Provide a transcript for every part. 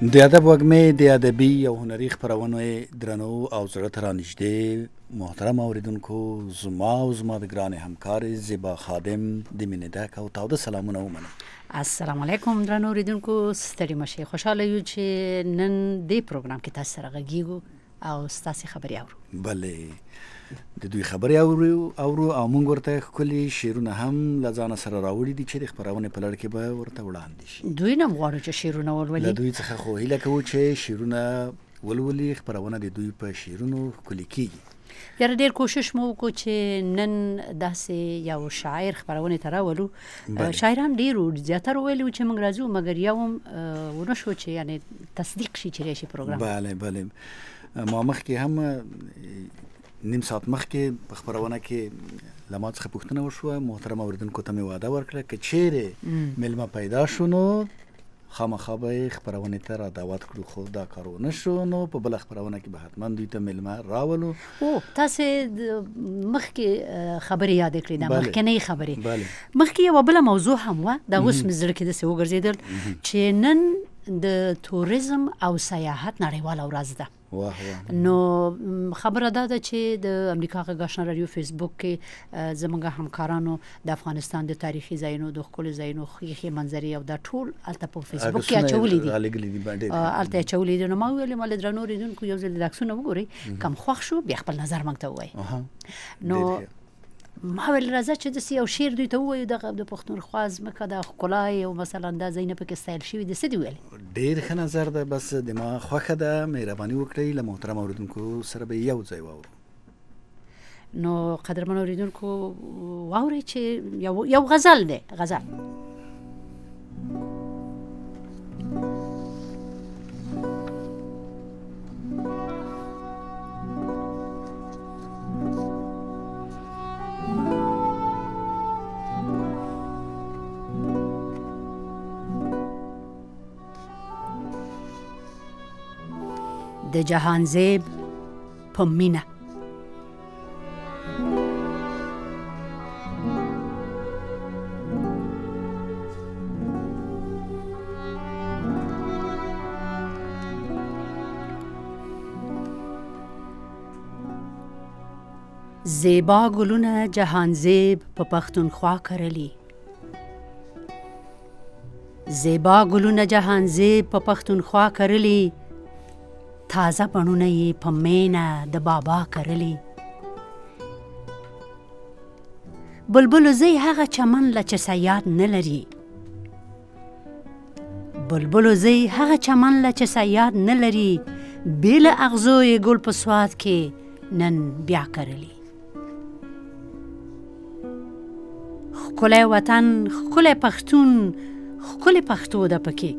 د ادب وږمې د ادبي او هنري خپرونو درنو او زړه ته رانږدې محترم اوریدونکو، زما او زما د ګرانې همکارې زیبا خادم د مینې ډک او تاوده سلامونه ومنم. السلام علیکم درنو اوریدونکو، ستړي مشئ. خوشحاله یو چې نن دې پروګرام کې تاسو سره غږیږو او ستاسو خبرې اورو. بله د دوی خبرې اورو او موږ ورته ښکلي شعرونه هم له ځانه سره راوړي دي چې د خپرونې په لړ کې به ورته وړاندې شي. دوی نه غواړو چې شعرونه ولولي، له دوی څخه خو هیله کوو چې شعرونه ولولي، خپرونه د دوی په شعرونو ښکلي کیږي. یاره ډېر کوشش مو وکړو چې نن داسې یو شاعر خپرونې ته راولو. شاعران ډېر وو، زیاتره ویلي وو چې موږ راځو، مګر یو هم ونه شو چې یعنې تصدیق شي چې راشي پروګرام. بله ما مخکې هم نیم ساعت مخکې په خپرونه کې له ما څخه پوښتنه وشوه، محترم اوریدونکو ته مې وعده ورکړه که چیرې میلمه پیدا شو نو خامخا به یې خپرونې ته را دعوت کړو، خو دا کار ونه شو. نو په بله خپرونه کې به حتما دوی ته میلمه راولو. تاسې مخکې خبرې یاد کړې، دا مخکینۍ خبرې. بله مخکې یوه بله موضوع هم وه، دا اوس مې زړه کې داسې وګرځېدل چې نن د توریزم او سیاحت نړیواله ورځ ده. نو خبره دا ده چې د امریکا غږ آشنا رادیو فیسبوک کې زموږ همکارانو د افغانستان د تاریخي ځایونو، د ښکلو ځایونو ښې منظرې او دا ټول هلته په فیسبوک کې اچولي دي. هلته اچولي دي. نو ما وویل ما له درنو اوریدونکو یو ځل د عکسونه وګورئ، کم خوښ شو بیا خپل نظر موږ ته ووایي. نو ما ویل راځه چې داسې یو شعر دوی ته ووایو، دغه د پښتونخوا ځمکه د ښکلا او مثلا دا ځایونه پکې ستایل شوي دي. څه دې ویل؟ ډېر ښه نظر ده، بس د ما خوښه ده. مهرباني وکړئ له محترم اوریدونکو سره به یو ځای واورو. نو قدرمن اوریدونکو واورئ چې یو غزل دی. غزل د جهانزیب په مینه. زیبا ګلونه جهانزیب په پښتونخوا کرلي. زیبا ګلونه جهانزیب په پښتونخوا کرلي، تازه بڼونه یې په مینه د بابا کرلي. بلبلو زی هغه چمن له چې صیاد نه لري. بلبلو زی هغه چمن له چې صیاد نه لري، بې له اغزو یې ګل په سوات کې نن بیا کرلي. ښکلی وطن، ښکلی پښتون، ښکلی پښتو ده پکې.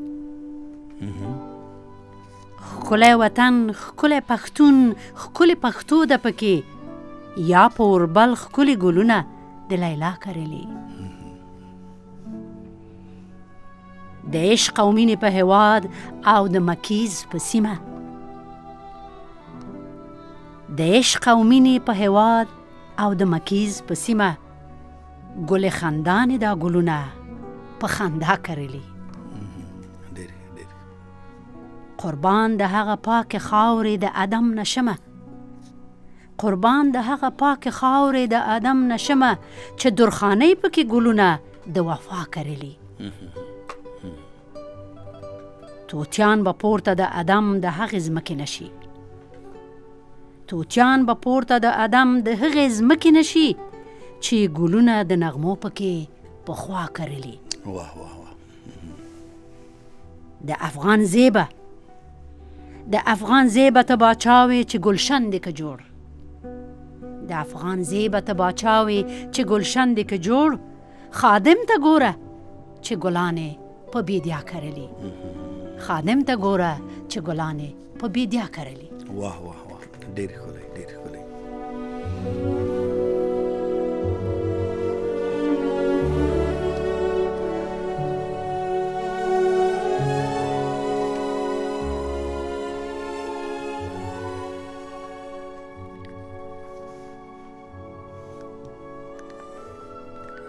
ښکلی وطن، ښکلی پښتون، ښکلی پښتو ده پکې. یا په اوربل ښکلي ګلونه د لیلا کرلي. د عشق او مینې په هیواد او د مکیز په سیمه. د عشق او مینې په هیواد او د مکیز په سیمه، ګل خندانې دا ګلونه په خندا کرلي. قربان د هغه پاک خاورې د ادم نشمه. قربان د هغه پاک خاورې د ادم نشمه، چې درخانۍ پکې ګلونه د وفا کرلي. توتیان به پورته د ادم د هغې ځمکې نشي. توتیان به پورته د ادم د هغې ځمکې نشي، چې ګلونه د نغمو پکې پخوا کرلي. د افغان زیبه، د افغان زیبه ته باچاوي چې ګلشن دې که جوړ. د افغان زیبه ته باچاوي چې ګلشن دې که جوړ. خادم ته ګوره چې ګلانې په بیدیا کرلي. خادم ته ګوره چې ګلانې په بیدیا کرلي. واه واه واه، ډېر ښکلی، ډېر ښکلی.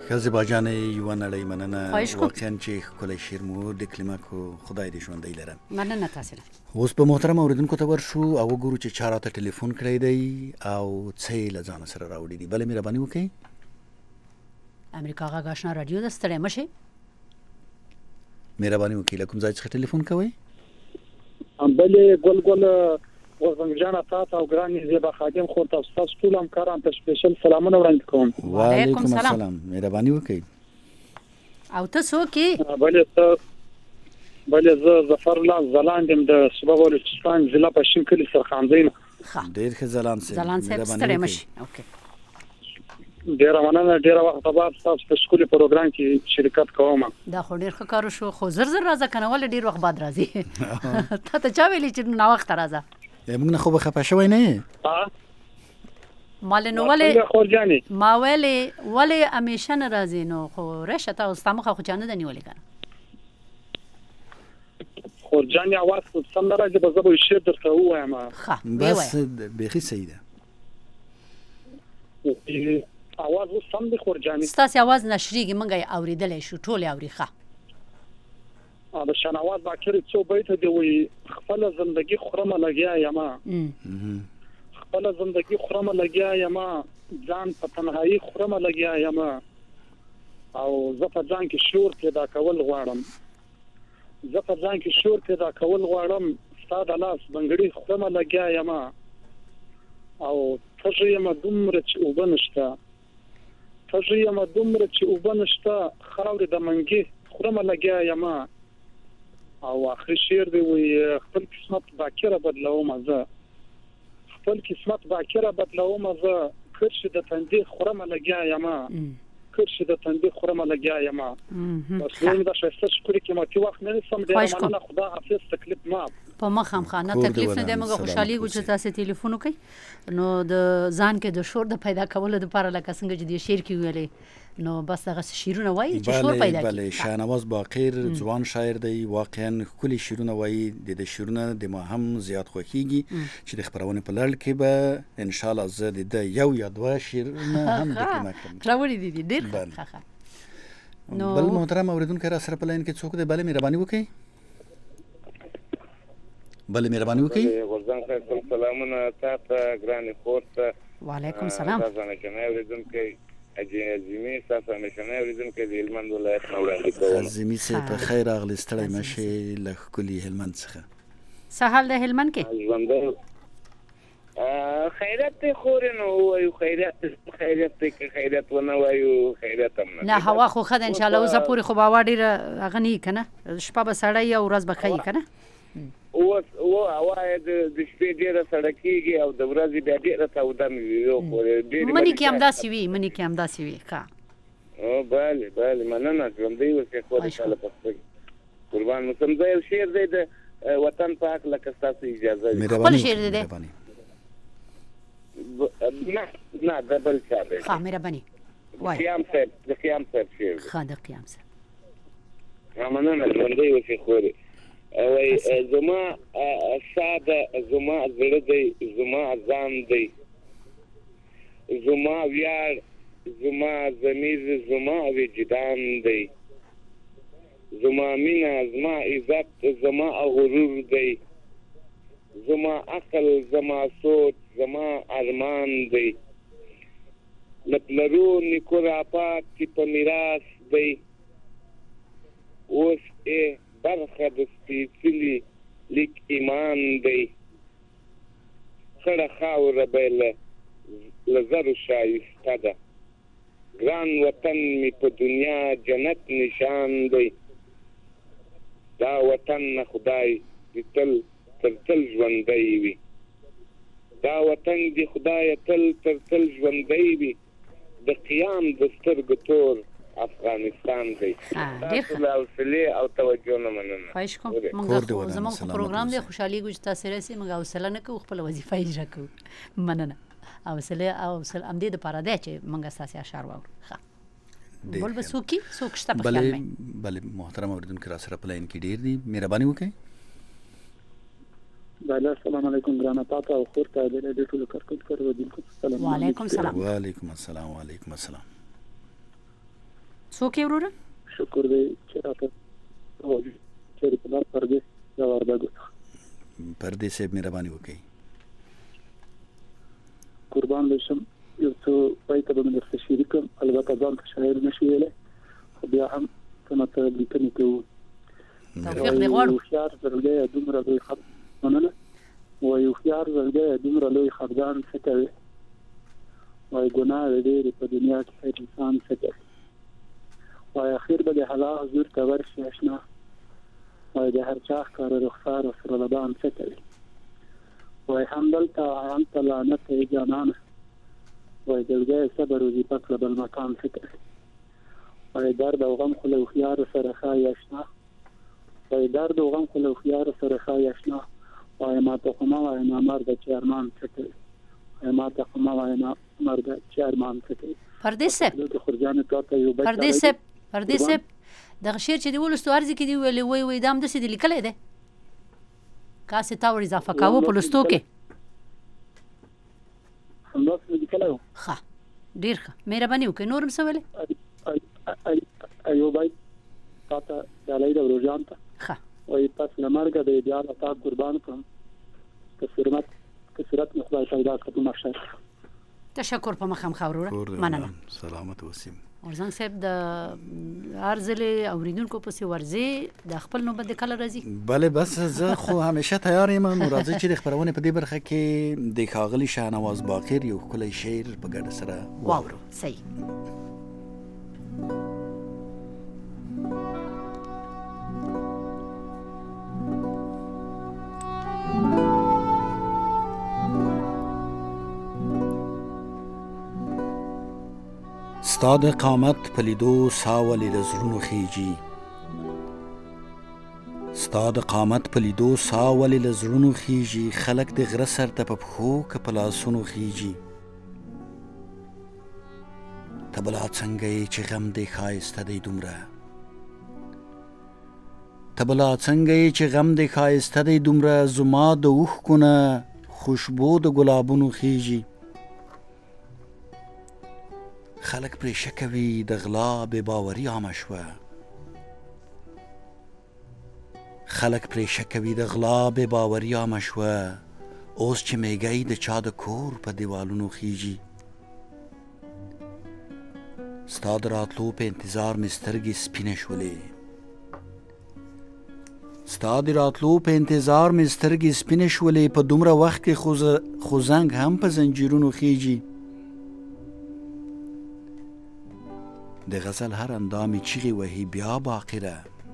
ښځې باجانې یوه نړۍ مننه. خواهش کوم. واقعا چې ښکلی شعر مو د کلمکو خدای دې ژوندی لره. مننه تاسو نه. اوس په محترم اوریدونکو ته ورشو او وګورو چې چا راته ټلیفون کړی دی او څه یې له ځانه سره راوړي دي. بله مهرباني وکړئ. امریکا غږ آشنا رادیو ده، ستړی مه شئ. مهرباني وکړئ. له کوم ځای څخه ټلیفون کوئ؟ بلې ګل غوږنګ جانه تاسو او ګرانې زیبا خادم خو تاسو ټول همکاران ته سپیشل سلامونه وړاندې کوم. وعلیکم السلام. مهرباني وکړئ. او ته څوک یې؟ بلې زه ظفر الله ځلاند یم د صوبه بلوچستان ضلع پښین کلي سرخانځای نه. ډېر ښه ځلاند صاحب. صاحب ستړی مه شئ. اوکې. ډېره مننه. ډېره وخت بعد تاسو په ښکلي پروګرام کې شرکت کوم. دا خو ډېر ښه کار وشو، خو زر راځه کنه ولې ډېر وخت بعد راځي؟ تا ته چا ویلي چې ناوخته راځه؟ موږ نه خو به خفه شوی نه یې؟ مالې نو ولې ما ولې همیشه نه راځي؟ نو خو راشه ته اوس تا مخه خو چا نه ده نیولې کنه. خورجانې اواز خو سم نه راځي، به زه به شعر درته ووایم. بس بیخي صحیح ده. اواز اوس سم دی خورجانې؟ ستاسې اواز نشریږي، موږ یې اورېدلی شو، ټول یې اوري. ښه د شنواز باکر څو بیت دی وی خپل زندگی خرمه لګیا یم، خپل زندگی خرمه لګیا یم، ځان په تنهایی خرمه لګیا یم، او زه په ځان کې شعور پیدا کول غواړم، زه په ځان کې شعور پیدا کول غواړم، ستا د لاس بنګړي خرمه لګیا یم، او تږی یم دومره چې اوبه نشته، تږی یم دومره چې اوبه نشته، خاورې د منګي خرمه لګیا یم، او اخر شعر دی وی خپل قسمت باکره بدلوم زه، خپل قسمت باکره بدلوم زه، کرش د تندې خرمه لګیا یم، کرش د تندې خرمه لګیا یم. بس نو دا شایسته شکر کې ماته وخت نه سم دی، مننه خدا حافظ. تکلیف ما په مخم خانه تکلیف نه دی، موږ خوشحالي غو چې تاسو ټلیفون وکړي. نو د ځان کې د شور د پیدا کولو لپاره لکه څنګه چې د شعر کې ویلې نو بس هغه شعرونه وایي چې شور پیدا کړي. بله شاهنواز باقر ځوان شاعر دی، واقعا ښکلي شعرونه وایي. د شعرونه د ما هم زیات خوښیږي چې د خپرونې په لړ کې به ان شاء الله زه د یو یا دوه شعرونه هم درکړم. راوړي دي ډېر ښه. نو بل محترم اوریدونکو را سره په لاین کې څوک دی؟ بله مهرباني وکړئ. بله مهرباني وکړئ. غورځان صاحب سلامونه تاسو ګرانې خور ته. وعلیکم السلام. تاسو نه کنه اوریدونکو اجازمي تاسو نشنه اوریدونکو د هلمند ولایت نو وړاندې کوم. اجازمي سه په خیر اغلی ستړی مشه له کلی هلمند څخه. سهال د هلمند کې ژوند خیرات خور نو وایو، خیرات کې خیرات ونه وایو، خیرات هم نه هوا خو خد ان شاء الله. اوس پوری خو باور ډیر غنی کنه، شپه به سړی او ورځ به خی کنه. او هوا د شپې ډیره سړکیږي او د ورځې بیا ډیره توده وي. منی کې همداسې وي، منی کې همداسې وي. ښه او بله مننه. ژوندی اوسې خو د تعالی په قربان مسلم ځای او شعر دی د وطن پاک لکه تاسو اجازه وي. خپل شعر دی نه د بل څه دی. ښه مهرباني وای. قیام صاحب د قیام صاحب شعر. ښه د قیام صاحب مننه. ژوندی اوسې خو وای زما ساده زما زړه دی، زما ځان دی، زما ویاړ، زما ضمیر، زما وجدان دی، زما مینا، زما عزت، زما غرور دی، زما عقل، زما سوچ، زما ارمان دی، لپلرو نیکو راپات کی په میراث دی، اوس برخه د سپېڅلي لیک ایمان دی، خړه خاوره به له زرو شایسته ده، ګران وطن مې په دنیا جنت نشان دی، دا وطن نه خدای دې تل تر تل ژوندی وي، دا وطن دې خدای تل تر تل ژوندی وي، د قیام د سترګو تور افغانستان دی. تاسو له حوصلې او توجه نه مننه. خواهش کوم. موږ زموږ پروګرام دی، خوشحالي غوښ تاسو راسي، موږ حوصله نه کوو، خپل وظیفه اجرا کوو. مننه. حوصله امدې د پاره دی چې موږ تاسو اشعار واورو. ښه بل به څوک شته په خیال مې. بله محترم اوریدونکو را سره په لاین کې ډیر دي، مهرباني وکړئ. بله السلام علیکم ګرانه تاسو او خور ته د ټولو کارکونکو سلام. وعلیکم السلام. وعلیکم السلام. وعلیکم السلام. څوک یې وروره؟ شکر دی چې راته چېرې په لار پردیس د وردګو څخه پردیس صاحب مهرباني وکړئ. قربان بشم یو څه پای ته به مې درته شریکم، البته ځان ته شاعر نشي ویلی خو بیا هم څه ماته لیکنې کوو. توفیق دې غواړو. هوښیار زړګی دومره لوی مننه وایي هوښیار زړګی دومره لوی خفګان څه کوي، وایي ګناه د ډېرې په دنیا کې هر انسان څه کوي، وایي اخر به د حلا حضور ته ورشي اشنا، وایي د هر چا ښکاره رخسار او سره لبان څه کوي، وایي همدلته هلته لعنت یې جانانه، وایي زړګی صبر وظیفه کړه بل مکان څه کوي، وایي درد او غم خو له هوښیارو سره ښایي اشنا، وایي درد او غم خو له هوښیارو سره ښایي اشنا، وایي ماته خو مه وایه نامرده چې ارمان څه کوي، وایي ماته خو مه وایه نامرده چې ارمان څه کوي. پردیس صاحب پردیس صاحب دغه شعر چې دی ولستو ارزي کې دی ویلې وای دا همداسې دی لیکلی دی کاسې تا ور اضافه کاوه په لوستو کې؟ همداسې مې لیکلی و. ښه ډېر ښه مهرباني وکړئ. نور هم څه ویلې؟ ایوب بای تا ته ډالۍ ده وروژان ته ښه وایي پس له مرګه د ایدیال تا قربان کړم که صورت مې خدای پیدا کړه په محشر. تشکر په مخم خاوروره مننه. سلامت اوسئ. ارزنګ صاحب د هر ځلې اوریدونکو پسې ورځي د خپل نوبت د کله راځي؟ بله بس زه خو همیشه تیار یم. نو راځئ چې د خپرونې په دې برخه کې د ښاغلي شاهنواز باقر یو ښکلی شعر په ګډه سره واورو. صحیح. ستا د قامت په لیدو ساه ولې د زړونو خیږي، ستا د قامت په لیدو ساه ولې له زړونو خیږي، خلک د غره سر ته په پښو که په لاسونو خیږي، ته بلا څنګه یې چې غم دې ښایسته دی دومره، ته بلا څنګه یې چې غم دې ښایسته دی دومره، زما د اوښکو نه خوشبو د ګلابونو خیږي، خلک پرې شکه وي د غلا بې باوري عامه شوه، خلک پرې شکه وي د غلا بې باوري عامه شوه، اوس چې میږی د چا د کور په دیوالونو خیږي، ستا د راتلو په انتظار مې سترګې سپینې شولې، ستا د راتلو په انتظار مې سترګې سپینې شولې، په دومره وخت کې خو زنګ هم په زنجیرونو خیږي، د غزل هر اندامې چیغې وهي بیا باقیره،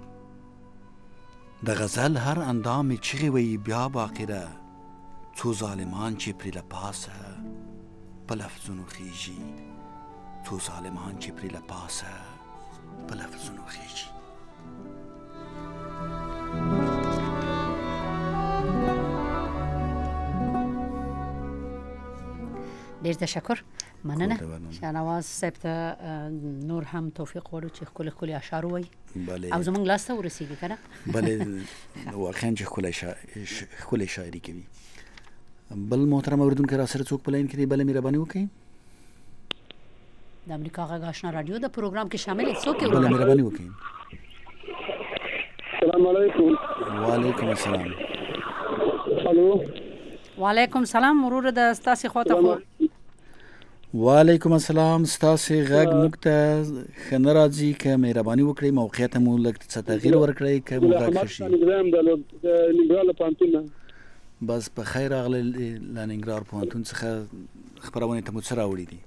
د غزل هر اندامې چیغې وهي بیا باقیره، څو ظالمان چې پرې له پاسه په لفظونو خیږي، څو ظالمان چې پرې له پاسه په لفظونو خیږي. ډېر تشکر مننه. شاهنواز صاحب ته نور هم توفیق غواړو چې ښکلي ښکلي اشعار ووایي او زموږ لاس ته ورسېږي که نه؟ بله واقعا چې ښکلې شاعري کوي. بل محترم اورېدونکی را سره څوک په لاین کې دی؟ بله مهرباني وکړئ. د امریکا غږ آشنا راډیو د پروګرام کې شامل یې څوک یې؟ بله مهرباني وکړئ. السلام علیکم. وعلیکم السلام. الو. وعلیکم السلام. وروره د ستاسې خواته خو وعلیکم السلام. ستاسې غږ موږ ته ښه نه راځي، که مهرباني وکړئ موقعیت مو لږ څه تغییر ورکړئ که مو غږ ښه شي. بس په خیر راغلی له ننګرهار پوهنتون څخه خپرونې ته مو څه راوړي دي؟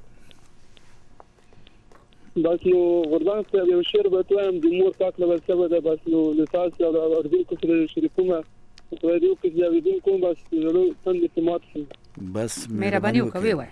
بس نو غربان صاحب یو شعر به وایم د مور پاک له ورسبه ده، بس نو له تاسو او اورېدونکو سره شریکومه خدای دې وکړي چې اورېدونکو هم بس زړه تند اعتماد شي. بس مهرباني وکړئ ووایه.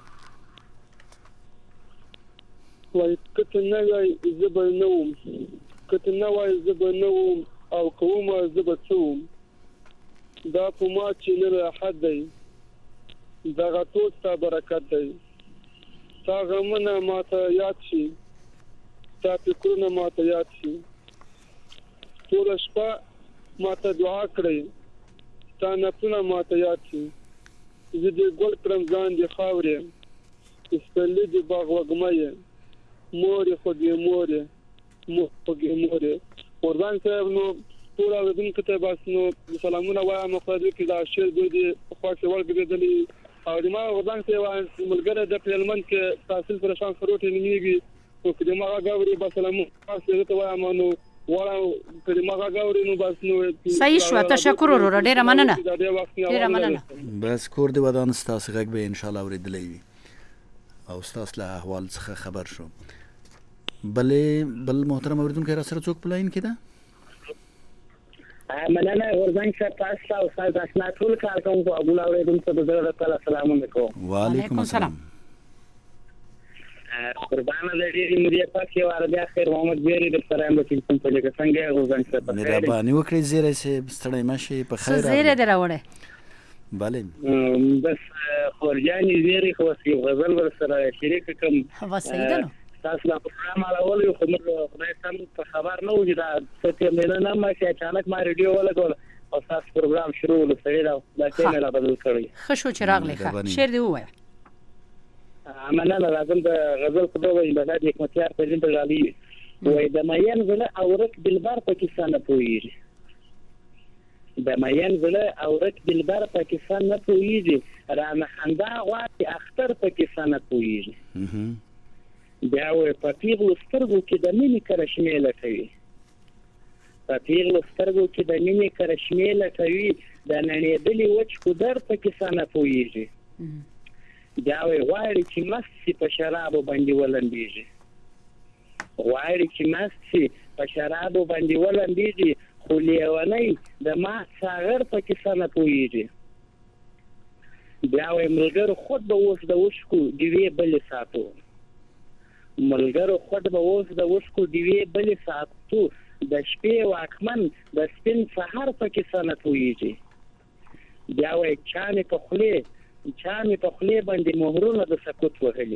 وایي که ته نه وای زه به نه وم، که ته نه وای زه به نه وم او که ومه زه به څه وم، دا په ما چې نه راحت دی دغه ټول ستا برکت دی، ستا غمونه ماته یاد شي، ستا فکرونه ماته یاد شي، ټوله شپه ماته دعا کړئ، ستا نفسونه ماته یاد شي، زه دې ګل کړم ځان دې خاورې، سپرلي دې باغ وږمه یې، مورې خو دې مورې مور قربان صاحب نو ټول اوریدونکو ته بس نو سلامونه وایم خو دې کې دا شعر دې خواږه ورګدلې او د ما قربان صاحب ملګری د پرلمن کې تحصیل پر شان خروټ نیمیږي او د ما غاوري بس سلام تاسو ته وایم نو ولا د ما غاوري نو بس نو صحیح شو تشکر ورور ډیره مننه ډیره مننه بس کور دی ودان ستاسو غږ به ان شاء الله اوریدلې وي او ستاسو له احوال څخه خبر شو بل محترم اوریدونکو را سره څوک پلاین کې ده مننه ورځان چې تاسو او استاد اسنا ټول کار کوم په ابو اوریدونکو ته د تعالی سلام علیکم وعلیکم السلام قربانه دې مدیر پاک یو عربي خیر محمد بیری د سلام په کوم په لګه څنګه ورځان چې مهرباني وکړئ زیره سه ستړی ماشي په خیر زیره دراوړه بله بس خورجانی زیری خو سی غزل ور سره شریک کوم وسیدنو تاسو لا پروګرام راولې خو موږ خدای سم په خبر نه وځي دا څه مې نه ما چې اچانک ما ریډیو ولګول او تاسو پروګرام شروع ولسړي دا کیمرا بدل کړی خشو چراغ لیکه شعر دی وای مننه لازم د غزل په ډول د حکمتیار په دې غالي وای د مېن زله اورک دلبر پاکستان نه پويږي د مېن زله اورک دلبر پاکستان نه پويږي را نه خندا غواړي اختر پاکستان نه پويږي بیا وې په پیغلو سترګو کې د مینې کرشمیله کوي په پیغلو سترګو کې د مینې کرشمیله کوي د نړېدلې وچ کودر پاکستان نه پويږي بیا وې غواړي چې مست سي په شرابو باندې ولنډيږي غواړي چې مست سي په شرابو باندې ولنډيږي خو لیونی د ما ساغر پاکستان نه پويږي بیا وې ملګرو خود به اوس د وشکو دیوې بلې ساتو ملګرو خود به اوس د وشکو دیوې بلې ساتو د شپې واکمن د سپین سحر پاکستان نه پويږي بیا وې چا مې په خولې باندې مهرونه د سکوت وهلي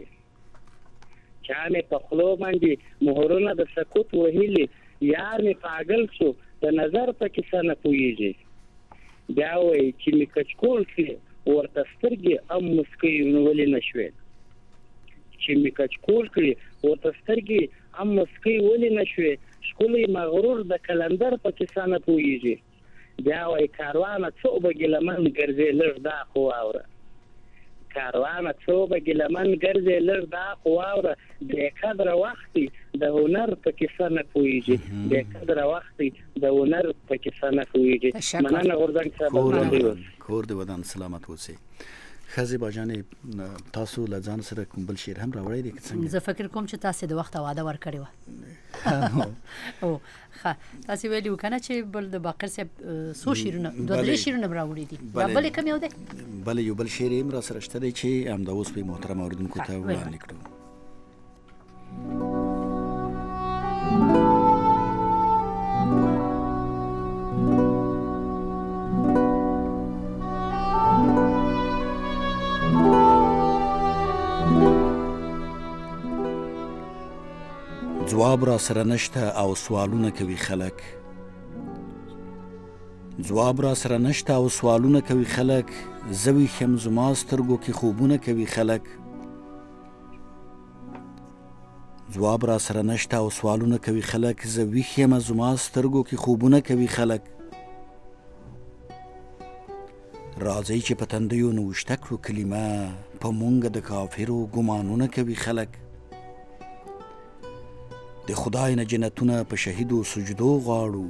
چا مې په خولو باندې مهرونه د سکوت وهلي یار مې پاگل شو د نظر پاکستان نه پويږي بیا وې چې مې کچکول کړي ورته سترګې ام مسکۍ ولې نشوي چې مې کچکول کړي ورته سترګې ام مسکۍ ولې نشوي ښکلی مغرور د کلندر پاکستان نه پويږي بیا وې کاروانه څو به ګلمن ګرځي لږ دا خو واوره کاروانه څو به ګلمن ګرځي لږ دا خو واوره بې قدره وختي د هنر پاکستان نه پويږي بې قدره وختي د هنر پاکستان نه پويږي مننه غورځنګ صاحب کور دې ودان سلامت اوسئ خزي باجانې تاسو له ځان سره کوم بل شعر هم راوړی دی څنګه زه فکر کوم چې تاسو د وخت وعده ورکړی و او ښه تاسو ویلي وکنه چې بل د باقر صاحب سو شعرونه دوه درې شعرونه راوړي دي بل کوم یو دی بل یو بل شعر هم را سره شته دی چې همدا اوس په محترم اوریدونکو ته وړاندې کړو جواب را سره نشته او سوالونه کوي خلک جواب را سره نشته او سوالونه کوي خلک زوی خم زما سترګو کې خوبونه کوي خلک جواب را سره نشته او سوالونه کوي خلک زوی خم زما سترګو کې خوبونه کوي خلک راځي چې پتندیو نوشته کړو کلمه په مونږ د کافرو ګمانونه کوي خلک د خدای نه جنتونه په شهیدو سجدو غواړو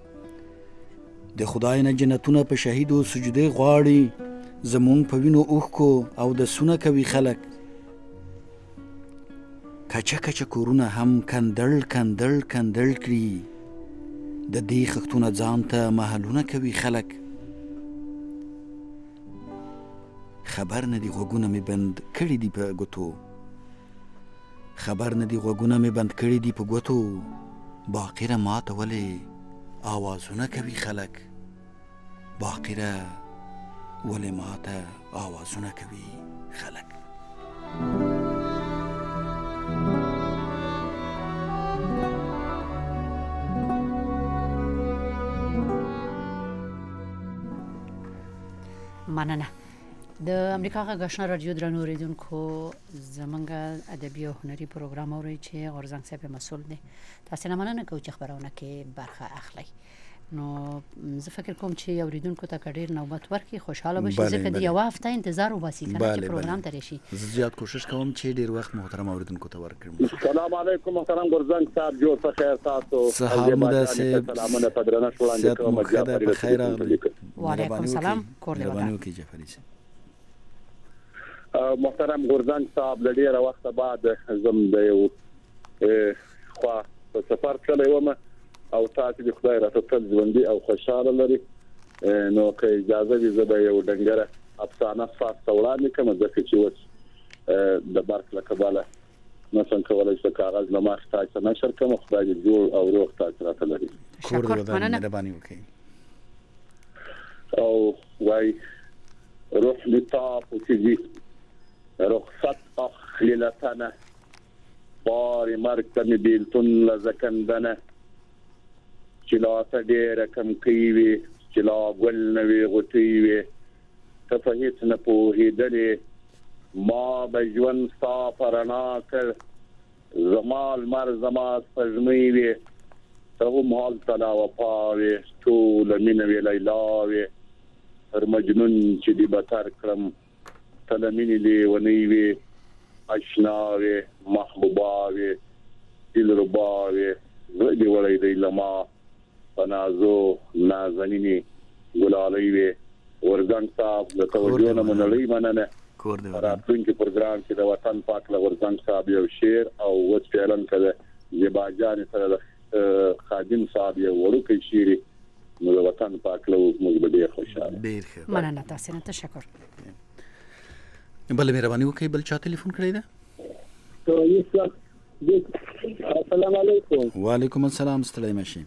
د خدای نه جنتونه په شهیدو سجدي غواړي زمونږ په وینو اوښکو او د سونه کوي خلک کچه کچه کورونه هم کندل کندل کندل کړي د دې خښتونه ځان ته محلونه کوي خلک خبر نه دی غوږونه مې بند کړي دي په ګوتو خبر نه دی غوږونه مې بند کړي دي په ګوتو باقیره ماته ولې آوازونه کوي خلک باقیره ولې ماته آوازونه کوي خلک مننه د امریکا غږ آشنا رادیو درنو اوریدونکو زمونږ ادبي او هنري پروګرام اوري چې غورزنګ صاحب مسؤل دی. تاسو نه مننه کوم چې خبرونه کې برخه اخلي. نو زه فکر کوم چې اوریدونکو ته کډیر نوبت ورکړي خوشاله بشي ځکه د یو هفته انتظار وباسي کنه چې پروګرام ته راشي. زه زیات کوشش کوم چې ډیر وخت محترم اوریدونکو ته ورکړم. السلام علیکم محترم غورزنګ صاحب جوړ څه خیر تاسو سلامونه سلامونه پدرنه وړاندې کوم جعفر په خیر راغلی. وعلیکم السلام کور دی مهرباني وکړئ جعفر محترم غورزنګ صاحب د ډیره وخت بعد زم د یو خو په سفر تللی وم او تاسو د خدای راته تل ژوندۍ او خوشاله لري. نو که اجازه وي زه به یو ډنګره افسانه تاسو ته وړاندې کړم ځکه چې اوس د برق له کبله نشم کولی چې کاغذ له مخې تاسو نشر کړم. خدای دې جوړ او روغ تاسو راته لري. کور دې ودان مهرباني وکړئ. او وای روح لطاف وتجي رخصت اخلي لتنه باري مركب بيلتون لزكندنه چې لا ډېره کم کوي چې لا ګل نه وي غوټي وي ته په هیڅ نه پوهېدلې ما به ژوند ستا په رڼا کړ زما لمر زما سپوږمۍ وې ته هم هلته لا وفا وې ټوله مینه وې لیلا وې تر مجنون چې دې بتر کړم ته له مینې لیونۍ وې اشنا وې محبوبه وې دلربا وې زړه دې وړی دی له ما پنازو نازنینی ګلالۍ وې. غورزنګ صاحب د توجه نه منلې مننه. راتلونکي پروګرام کې د وطن پاک له غورزنګ صاحب یو شعر او وڅ اعلان کړه زیباجان سره د خادم صاحب یو وړوکی شعر نو د وطن پاک له موږ به ډېر خوشاله. ډېر ښه مننه تاسو نه تشکر. بل مهرباني وکړئ بل چا ټلیفون کړی ده. السلام علیکم. وعلیکم السلام ستړی مشي.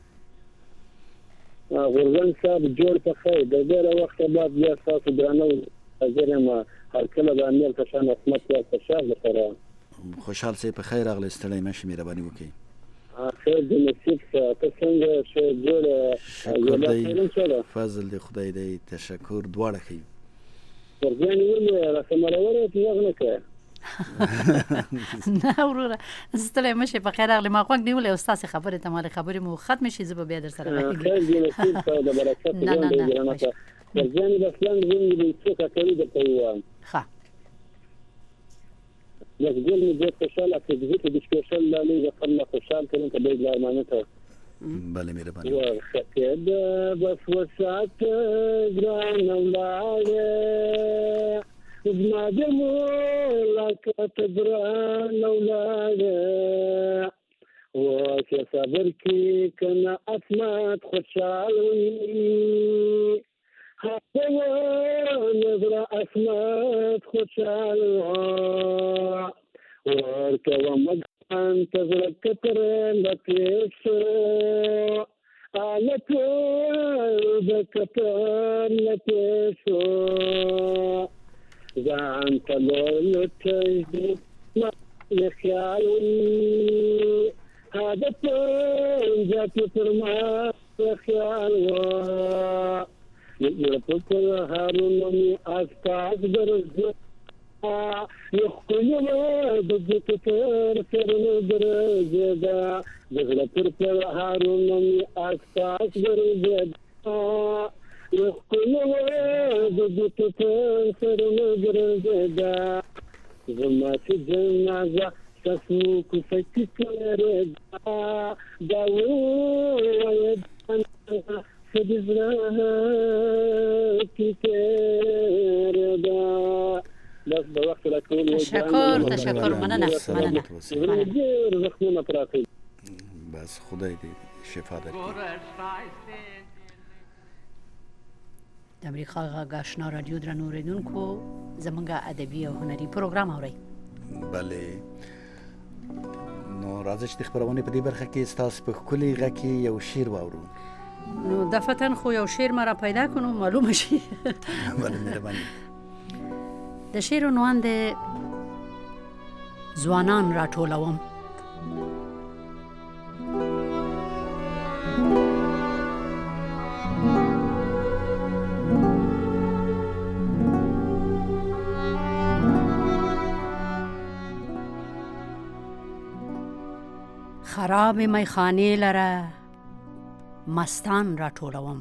غورزنګ صاحب جوړ په خیر د ډېر وخت بعد بیا تاسو درنو حاضر ما هر کله د امیر تشان اسمت یا تشان سره خوشحال سي په خیر راغلی ستړی مشي مهرباني وکړئ. خیر دې نصیب ته څنګه شو جوړ فضل دې خدای دې تشکر دواړه کوي. ورځې نیولې رسمالوره پیغام نه کوي نه وروره ستړی مشه په خیر راغلی ما خوښ نیولې او تاسو خبره ته مال خبرې مو ختم شي زه به بیا در سره راځم. خیر دې نصیب ته د برکت دې ورنه ورځې د فلان دې څه کوي د پیوام ښه یو ګل دې خوشاله چې دې سپیشل لاله د خپل خوشاله کړي ته به لارمانه ته بله مهرباني وخت بس وسات ګران ولاړه زما د ملاقات ګران ولاړه او چې صبر کې کنه اسمت خوشاله هغه نظر اسمت خوشاله ورته انت ذكر لطيف على كل ذكر لطيف إذا أنت لو تجد ما يخيالي هذا تنجت فرما يخيال يقول هاروني أستاذ برزق يخلي ضدك فرفر برزدا دغلا فرفر هاروني أستاذ برزدا يخلي ضدك فرفر برزدا زما في جنازة تسوق فكر داو ويدان سبزراك كردا بس بوقت لكل تشکر مننه بس خدای دې شفا درکړي. د امریکا غږ آشنا رادیو درنو اوریدونکو زمونږ ادبي او هنري پروګرام اورئ. بله نو راځئ چې د خپرونې په دې برخه کې ستاسو په ښکلي غږ کې یو شعر واورو. نو دفتن خو یو شعر ما را پیدا کړو معلومه شي. بله مهرباني. د شعر عنوان دی ځوانان راټولوم. خراب میخانې لره مستان راټولوم،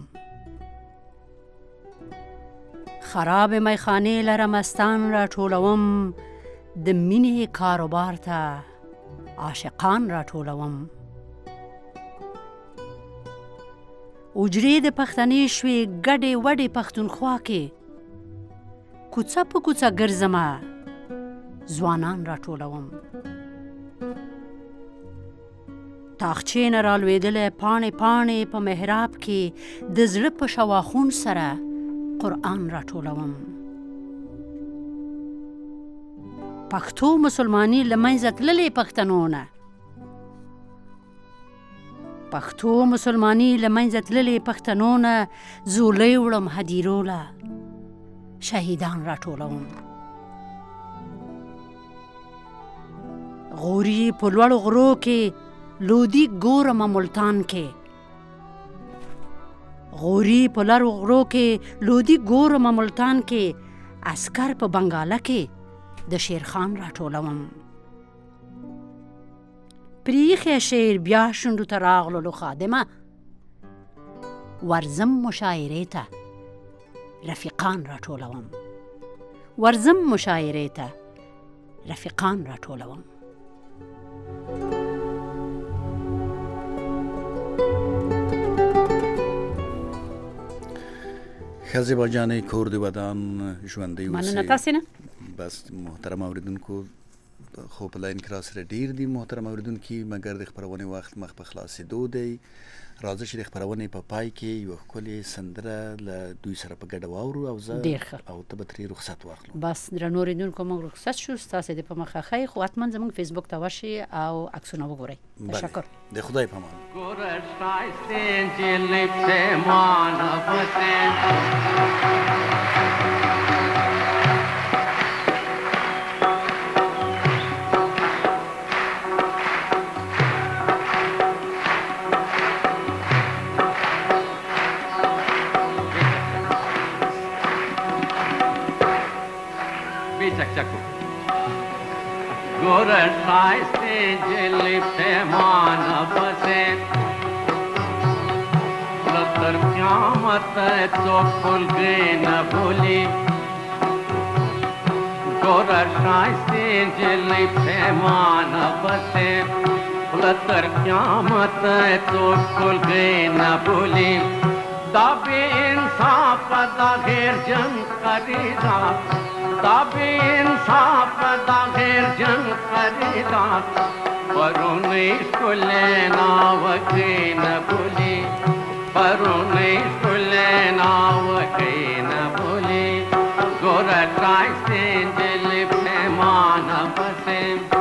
خراب میخانې لره مستان راټولوم، د مینې کاروبار ته عاشقان راټولوم. اجرې د پښتنې شوې ګډې وډې پښتونخوا کې، کوڅه په کوڅه ګرځمه ځوانان راټولوم. تاخچې نه رالوېدلې پاڼې پاڼې په محراب کې، د زړه په شواخون سره قرآن راټولوم. پښتو مسلماني له منځه تللې پښتنو نه، پښتو مسلماني له منځه تللې پښتنو نه، زولۍ وړم هدیرو له شهیدان راټولوم. غوري په لوړو غرو کې، لودي ګورم ملتان کې، غوري په لوړو غرو کې، لودي ګورم ملتان کې، عسکر په بنګاله کې د شیرخان راټولوم. پریخي شعر بیا شونډو ته راغللو خادمه، ورزم مشاعرې ته رفیقان راټولوم، ورزم مشاعرې ته رفیقان راټولوم. ښځې باجانې کور د ودان ژوندی اوسئ. مننه تاسې نه. بس محترم اوریدونکو، خو په لاین کې را سره ډیر دي محترم اوریدونکي، مګر د خپرونې وخت مخ په خلاصېدو دی. راځه چې د خپرونې په پای کې یوه ښکلې سندره له دوی سره په ګډه واورو، او زه او ته به ترې رخصت واخلو. بس درنو اوریدونکو، موږ رخصت شو، ستاسې د په مخه ښی، خو حتما زموږ فیسبوک ته ورشئ او عکسونه وګورئ. تشکر. د خدای په امان. Gora shaiste jeli pemana base, latar kyamat chokul gaye na bhuli. Gora shaiste jeli pemana base, latar kyamat chokul gaye na bhuli. Tabe insaf da ghair jang karida, ताबे इंसाफ दा गैर जंग करेगा, परुन इसको लेना वके न भूली, परुन इसको लेना वके न भूली. गोरा ट्राइसे दिल पैमाना बसे,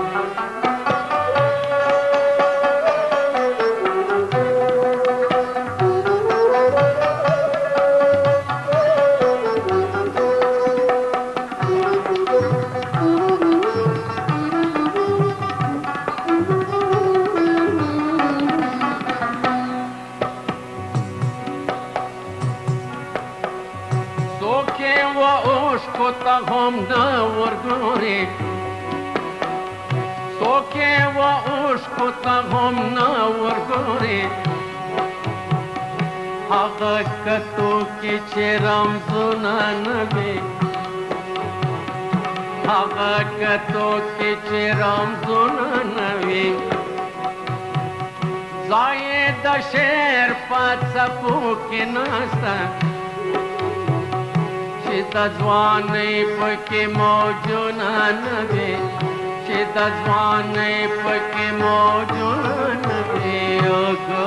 هم نور ګوري سوکه و اوش کو ته هم نور ګوري. هغه کتو کې چې رمزونه نوي، هغه کتو کې چې رمزونه نوي. ځای د شعر په څپو کې ناسته، چې د ځوانۍ پکې موجونه نه وي، چې د ځوانۍ پکې موجونه نه وي.